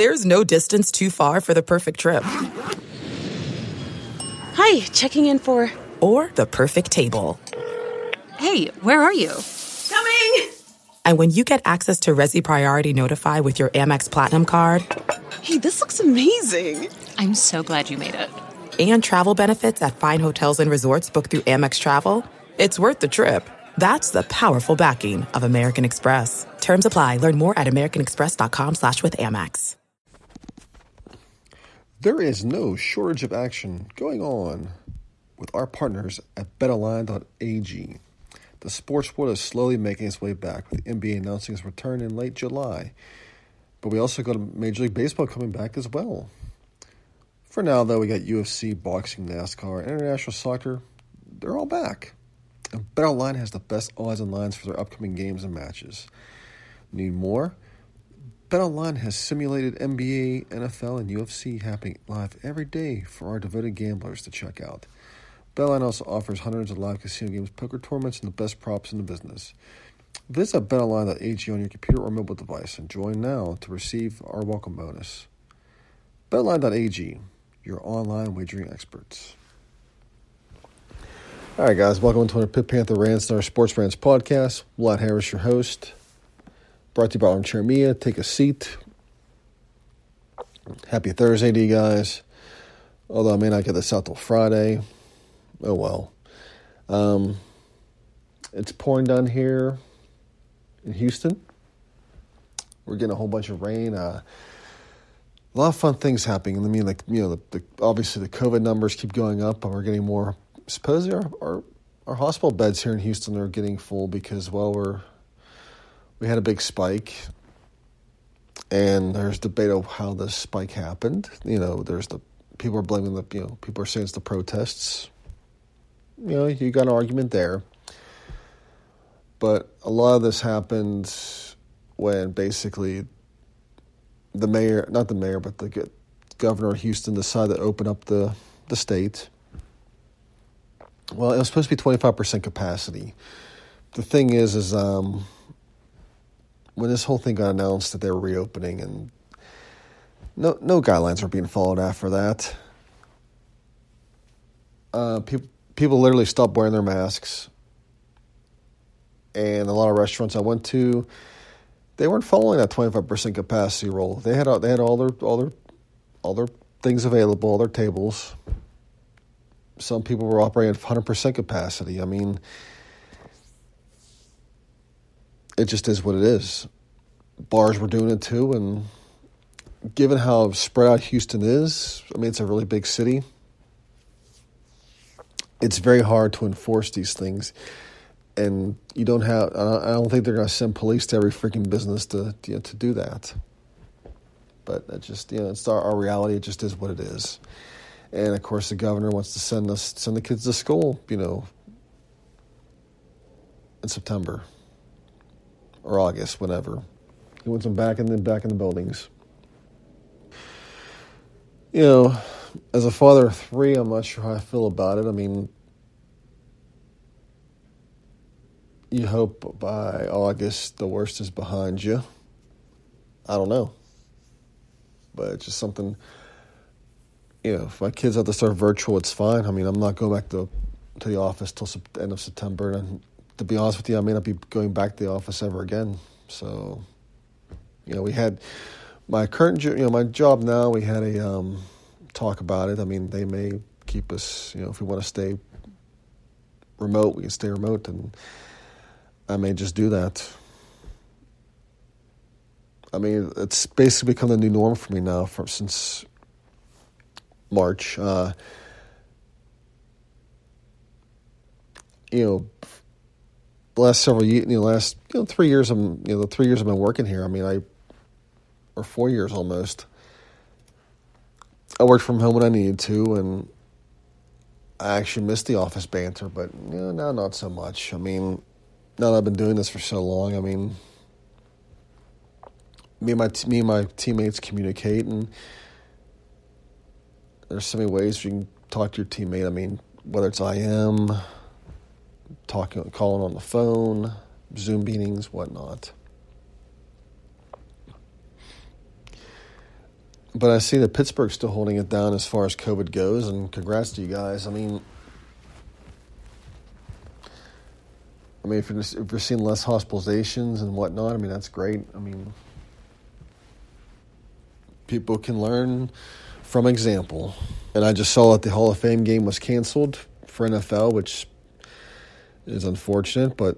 There's no distance too far for the perfect trip. Hi, checking in for... Or the perfect table. Hey, where are you? Coming! And when you get access to Resi Priority Notify with your Amex Platinum card... Hey, this looks amazing. I'm so glad you made it. And travel benefits at fine hotels and resorts booked through Amex Travel, it's worth the trip. That's the powerful backing of American Express. Terms apply. Learn more at americanexpress.com/withAmex. There is no shortage of action going on with our partners at BetOnline.ag. The sports world is slowly making its way back, with the NBA announcing its return in late July. But we also got Major League Baseball coming back as well. For now, though, we got UFC, boxing, NASCAR, and international soccer. They're all back. And BetOnline has the best odds and lines for their upcoming games and matches. Need more? BetOnline has simulated NBA, NFL, and UFC happening live every day for our devoted gamblers to check out. BetOnline also offers hundreds of live casino games, poker tournaments, and the best props in the business. Visit BetOnline.ag on your computer or mobile device and join now to receive our welcome bonus. BetOnline.ag, your online wagering experts. All right, guys, welcome to our Pit Panther Rants and our Sports Rants podcast. Vlad Harris, your host. Brought to you by Armchair Mia. Take a seat. Happy Thursday to you guys. Although I may not get this out till Friday. Oh, well. It's pouring down here in Houston. We're getting a whole bunch of rain. A lot of fun things happening. I mean, obviously the COVID numbers keep going up, and we're getting more. Supposedly our hospital beds here in Houston are getting full because, well, we had a big spike, and there's debate of how this spike happened. There's people are blaming people are saying it's the protests. You got an argument there. But a lot of this happened when basically the governor of Houston decided to open up the state. Well, it was supposed to be 25% capacity. The thing is when this whole thing got announced that they were reopening, and no guidelines were being followed after that. People literally stopped wearing their masks. And a lot of restaurants I went to, they weren't following that 25% capacity rule. They had all their things available, all their tables. Some people were operating at 100% capacity. I mean, it just is what it is. Bars were doing it too, and given how spread out Houston is, I mean, it's a really big city. It's very hard to enforce these things. And you don't have. I don't think they're going to send police to every freaking business to do that. But it just it's our reality. It just is what it is. And of course, the governor wants to send the kids to school. In September or August, whenever. He wants them back in the buildings. As a father of three, I'm not sure how I feel about it. I mean, you hope by August the worst is behind you. I don't know. But it's just something, if my kids have to start virtual, it's fine. I mean, I'm not going back to the office till end of September. And to be honest with you, I may not be going back to the office ever again. So, we had my current, my job now, we had a talk about it. I mean, they may keep us, if we want to stay remote, we can stay remote, and I may just do that. I mean, it's basically become the new norm for me now since March. The last several years, 3 years, the 3 years I've been working here. I mean, or 4 years almost. I worked from home when I needed to, and I actually missed the office banter, but now not so much. I mean, now that I've been doing this for so long, I mean, me and my teammates communicate, and there's so many ways you can talk to your teammate. I mean, whether it's IM, calling on the phone, Zoom meetings, whatnot. But I see that Pittsburgh's still holding it down as far as COVID goes, and congrats to you guys. I mean, if you're seeing less hospitalizations and whatnot, I mean, that's great. I mean, people can learn from example. And I just saw that the Hall of Fame game was canceled for NFL, which is unfortunate, but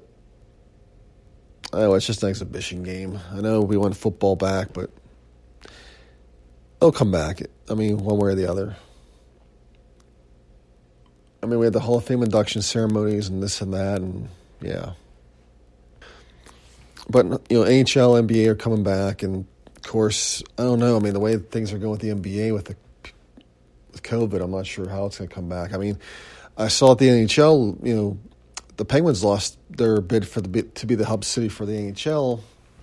it's just an exhibition game. I know we want football back, but it'll come back. I mean, one way or the other. I mean, we had the Hall of Fame induction ceremonies and this and that, and yeah. But, NHL, NBA are coming back, and of course, I don't know. I mean, the way things are going with the NBA with COVID, I'm not sure how it's going to come back. I mean, I saw at the NHL, the Penguins lost their bid to be the hub city for the NHL.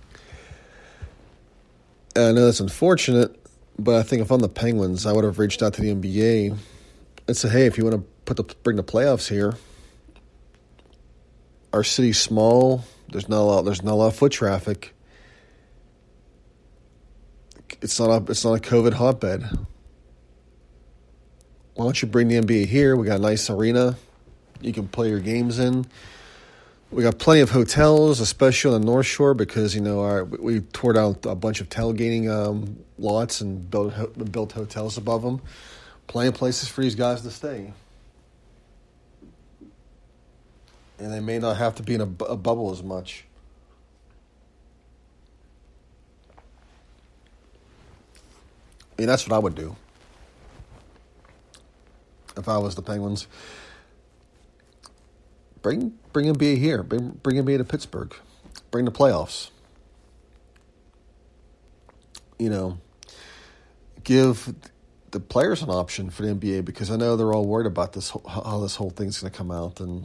And I know that's unfortunate, but I think if I'm the Penguins, I would have reached out to the NBA and said, hey, if you want to bring the playoffs here, our city's small. There's not a lot of foot traffic. It's not a COVID hotbed. Why don't you bring the NBA here? We got a nice arena you can play your games in. We got plenty of hotels, especially on the North Shore, because we tore down a bunch of tailgating lots and built hotels above them. Plenty of places for these guys to stay, and they may not have to be in a bubble as much. I mean, that's what I would do if I was the Penguins. Bring NBA here. Bring NBA to Pittsburgh. Bring the playoffs. Give the players an option for the NBA, because I know they're all worried about how this whole thing's going to come out, and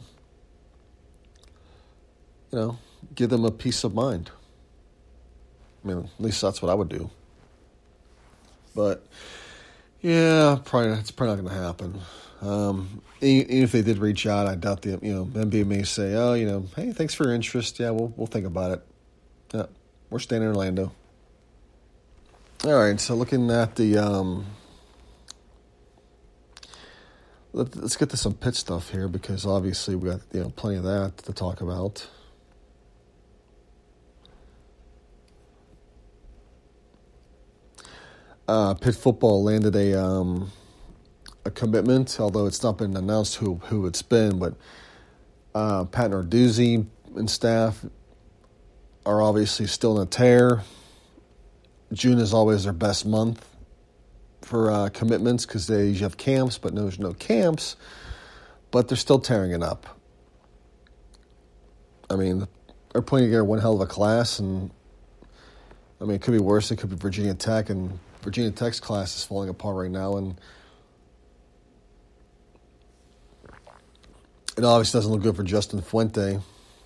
give them a peace of mind. I mean, at least that's what I would do. But yeah, it's probably not going to happen. Even if they did reach out, I doubt the NBA may say, hey, thanks for your interest. Yeah, we'll think about it. Yeah, we're staying in Orlando. All right, so looking at the let's get to some Pitt stuff here, because obviously we got plenty of that to talk about. Pitt football landed a commitment, although it's not been announced who it's been, but Pat Narduzzi and staff are obviously still in a tear. June is always their best month for commitments, because they usually have camps, but there's no camps, but they're still tearing it up. I mean, they're putting together one hell of a class, and I mean, it could be worse. It could be Virginia Tech, and Virginia Tech's class is falling apart right now, and it obviously doesn't look good for Justin Fuente.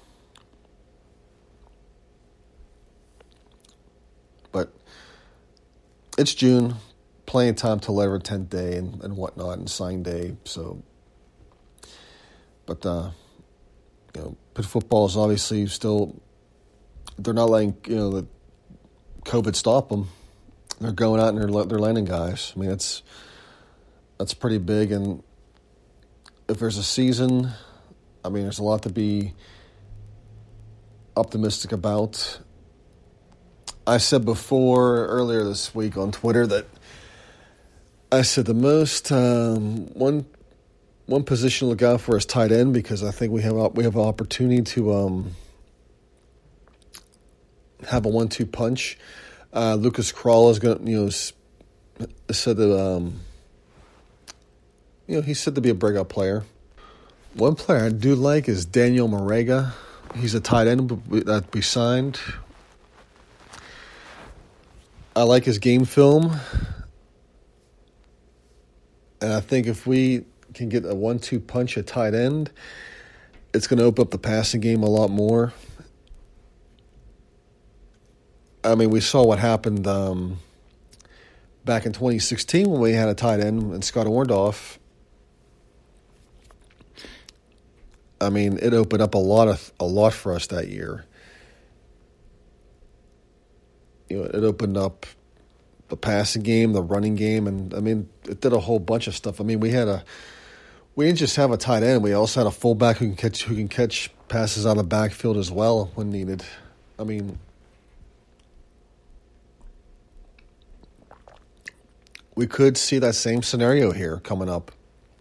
But it's June, plenty of time to letter 10th day and whatnot, and sign day. So, but Pitt football is obviously still. They're not letting the COVID stop them. They're going out and they're landing guys. I mean, that's pretty big. And if there's a season, I mean, there's a lot to be optimistic about. I said earlier this week on Twitter, that I said the most one position to look out for is tight end, because I think we have an opportunity to have a 1-2 punch. Lucas Krull is going to, said that he's said to be a breakout player. One player I do like is Daniel Marega. He's a tight end that we signed. I like his game film, and I think if we can get a 1-2 punch at tight end, it's going to open up the passing game a lot more. I mean, we saw what happened back in 2016 when we had a tight end and Scott Orndorff. I mean, it opened up a lot for us that year. It opened up the passing game, the running game, and I mean, it did a whole bunch of stuff. I mean, we didn't just have a tight end. We also had a fullback who can catch passes on the backfield as well when needed. I mean, we could see that same scenario here coming up.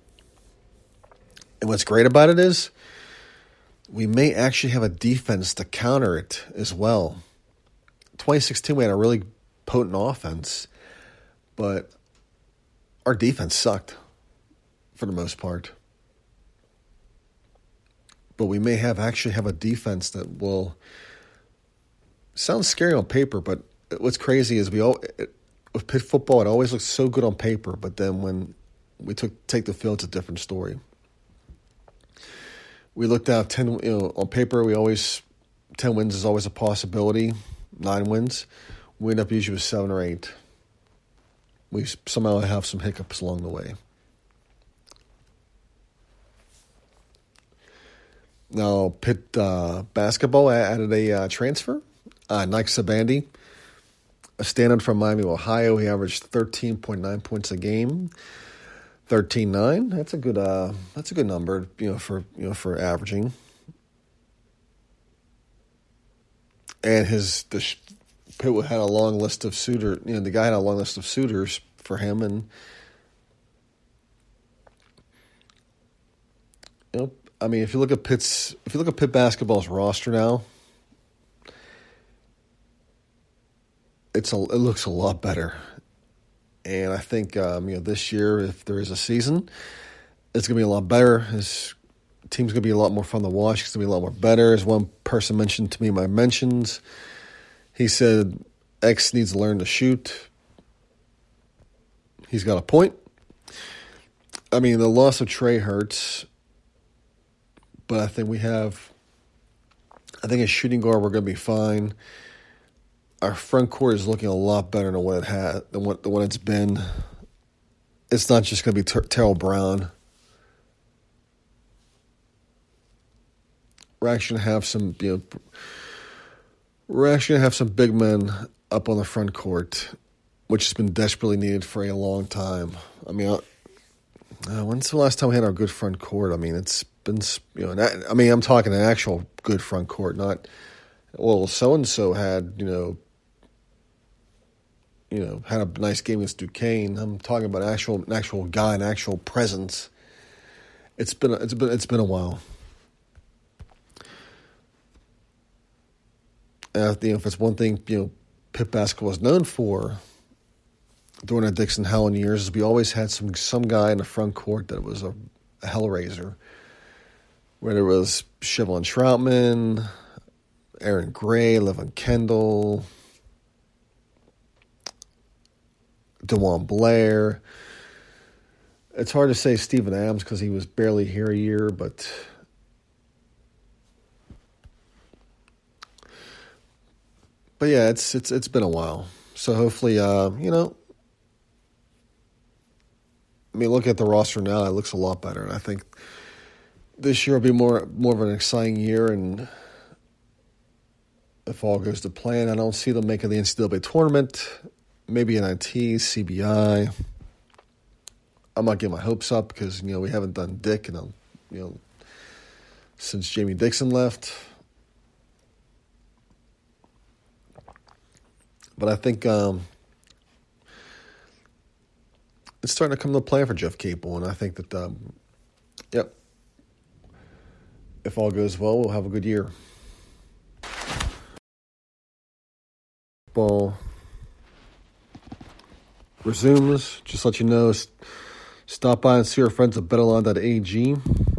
And what's great about it is we may actually have a defense to counter it as well. 2016, we had a really potent offense, but our defense sucked for the most part. But we may actually have a defense that will sound scary on paper, but what's crazy is with Pitt football, it always looks so good on paper, but then when we take the field, it's a different story. We looked at 10, on paper. 10 wins is always a possibility. 9 wins, we end up usually with 7 or 8. We somehow have some hiccups along the way. Now, Pitt basketball added a transfer, Nike Sabandi, a standout from Miami, Ohio. He averaged 13.9 points a game. 13.9. That's a good number, for averaging. And Pitt had a long list of suitors. The guy had a long list of suitors for him, and I mean, if you look at Pitt basketball's roster now, it looks a lot better. And I think this year, if there is a season, it's going to be a lot better. His team's going to be a lot more fun to watch. It's going to be a lot more better. As one person mentioned to me in my mentions, he said X needs to learn to shoot. He's got a point. I mean, the loss of Trey hurts, but I think as shooting guard, we're going to be fine. Our front court is looking a lot better than what it's been. It's not just going to be Terrell Brown. We're actually going to have some, big men up on the front court, which has been desperately needed for a long time. I mean, when's the last time we had our good front court? I mean, it's been, I'm talking an actual good front court, not, well, so-and-so had, had a nice game against Duquesne. I'm talking about an actual guy, an actual presence. It's been a while. If it's one thing, Pitt basketball is known for during the Dixon Howland years, is we always had some guy in the front court that was a hellraiser. Whether it was Chevron Troutman, Aaron Gray, Levin Kendall, DeJuan Blair. It's hard to say Steven Adams because he was barely here a year, but yeah, it's been a while. So hopefully, look at the roster now; it looks a lot better, and I think this year will be more of an exciting year. And if all goes to plan, I don't see them making the NCAA tournament. Maybe NIT, CBI. I'm not getting my hopes up because we haven't done Dick since Jamie Dixon left. But I think it's starting to come to play for Jeff Capel, and I think that if all goes well, we'll have a good year. Ball resumes. Just let you know, stop by and see our friends at BetOnline.ag.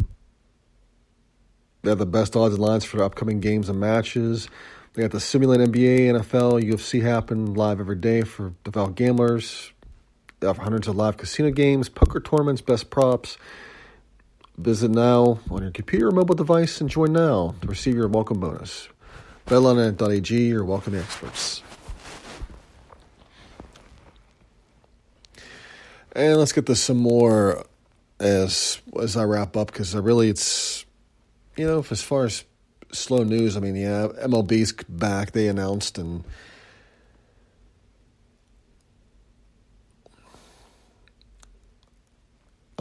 They have the best odds and lines for the upcoming games and matches. They got the simulated NBA, NFL, UFC happen live every day for devout gamblers. They offer hundreds of live casino games, poker tournaments, best props. Visit now on your computer or mobile device and join now to receive your welcome bonus. BetOnline.ag, your welcome experts. And let's get to some more as I wrap up, because it's, as far as slow news, MLB's back, they announced, and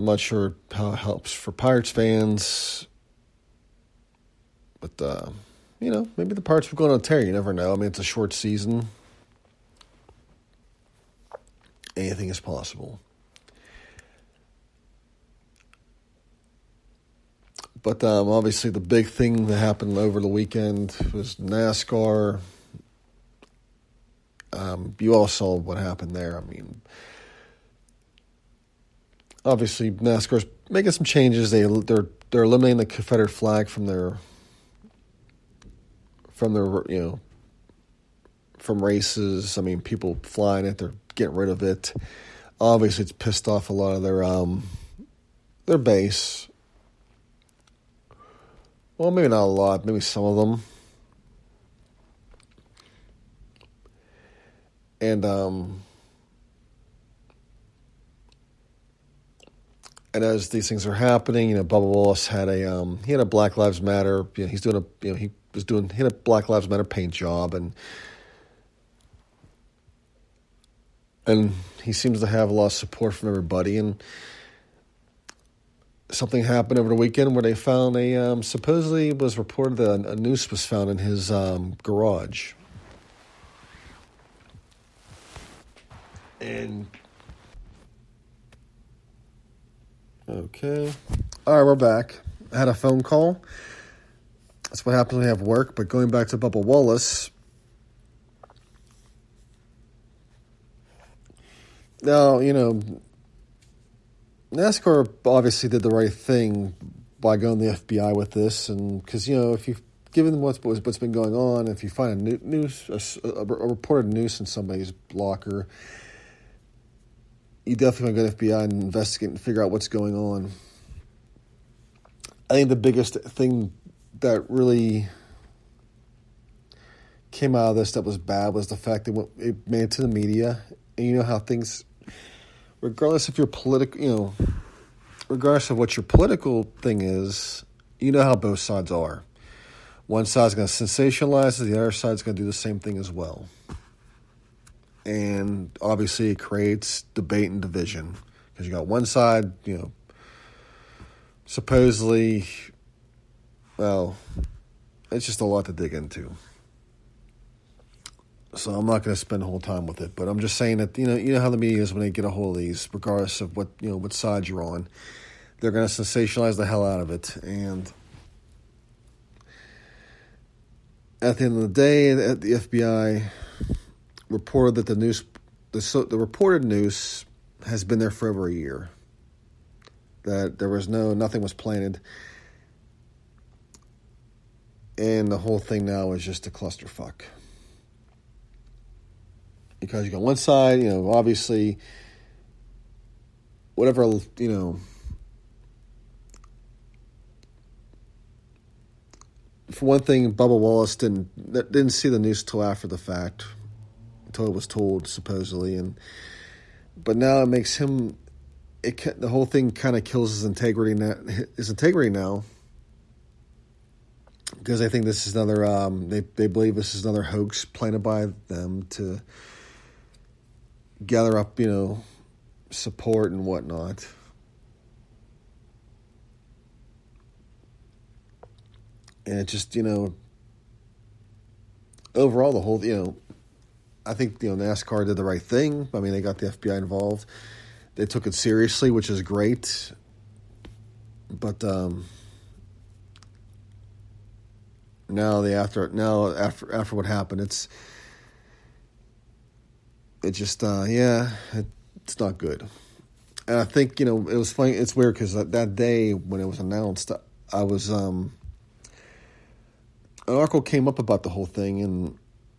I'm not sure how it helps for Pirates fans, but, maybe the Pirates will go on a tear. You never know. I mean, it's a short season. Anything is possible. But obviously the big thing that happened over the weekend was NASCAR. You all saw what happened there. I mean, obviously NASCAR's making some changes. They're eliminating the Confederate flag from races. I mean, people flying it, they're getting rid of it. Obviously, it's pissed off a lot of their base. Well, maybe not a lot, maybe some of them. And as these things are happening, Bubba Wallace had a Black Lives Matter. He's doing he had a Black Lives Matter paint job, and he seems to have a lot of support from everybody. And something happened over the weekend where they found supposedly it was reported that a noose was found in his garage. And okay. All right, we're back. I had a phone call. That's what happens when you have work. But going back to Bubba Wallace. Now, NASCAR obviously did the right thing by going to the FBI with this. And because, if you've given what's been going on, if you find a reported noose in somebody's locker, you definitely want to go to the FBI and investigate and figure out what's going on. I think the biggest thing that really came out of this that was bad was the fact that it made it to the media. And you know how things, regardless of your political, regardless of what your political thing is, you know how both sides are. One side's going to sensationalize it, the other side's going to do the same thing as well. And obviously it creates debate and division because you got one side, supposedly, well, it's just a lot to dig into. So I'm not going to spend the whole time with it, but I'm just saying that, you know how the media is when they get a hold of these, regardless of what side you're on, they're going to sensationalize the hell out of it. And at the end of the day, the FBI reported that the reported noose has been there for over a year. That there was nothing was planted. And the whole thing now is just a clusterfuck. Because you got one side, obviously, whatever, for one thing, Bubba Wallace didn't see the news till after the fact, until it was told, supposedly, but now it makes him, the whole thing kind of kills his integrity now, because I think this is another, they believe this is another hoax planted by them to gather up, support and whatnot. And it just, overall the whole, I think, NASCAR did the right thing. I mean, they got the FBI involved. They took it seriously, which is great. But after what happened, it's not good. And I think, it was funny. It's weird because that day when it was announced, I was, an article came up about the whole thing, and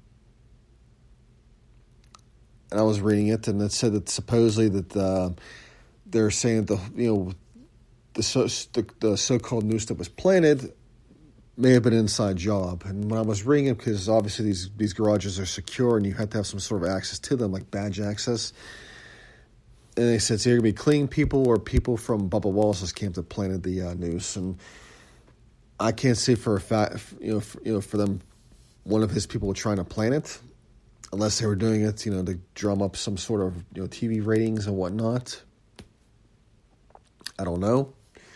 I was reading it, and it said that supposedly that they're saying that the so-called noose that was planted may have been an inside job. And when I was reading it, because obviously these garages are secure and you have to have some sort of access to them, like badge access. And they said it's either going to be clean people or people from Bubba Wallace's camp that planted the noose. And I can't say for a fact, for them, one of his people were trying to plant it, unless they were doing it, to drum up some sort of, TV ratings and whatnot. I don't know.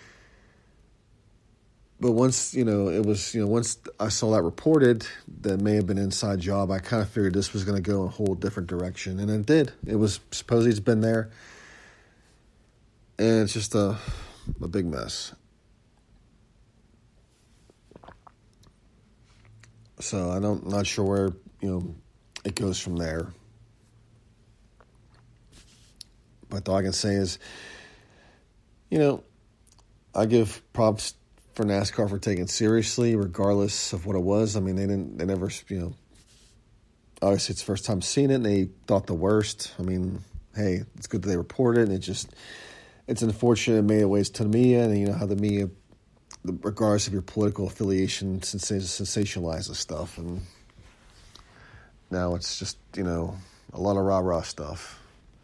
But once, once I saw that reported, that may have been an inside job, I kind of figured this was going to go in a whole different direction. And it did. It was, supposedly it's been there. And it's just a big mess. So I'm not sure where, it goes from there. But all I can say is, I give props for NASCAR for taking it seriously, regardless of what it was. I mean, they never, obviously it's the first time seeing it, and they thought the worst. I mean, hey, it's good that they reported it, and it's unfortunate it made its ways to the media, and how the media, regardless of your political affiliation, sensationalizes stuff, and now it's just, a lot of rah-rah stuff.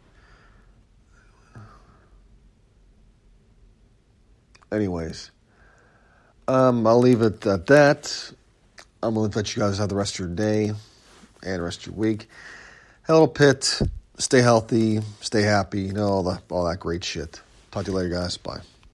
Anyways, I'll leave it at that. I'm going to let you guys have the rest of your day and the rest of your week. Hello, Pitt. Stay healthy. Stay happy. All that great shit. Talk to you later, guys. Bye.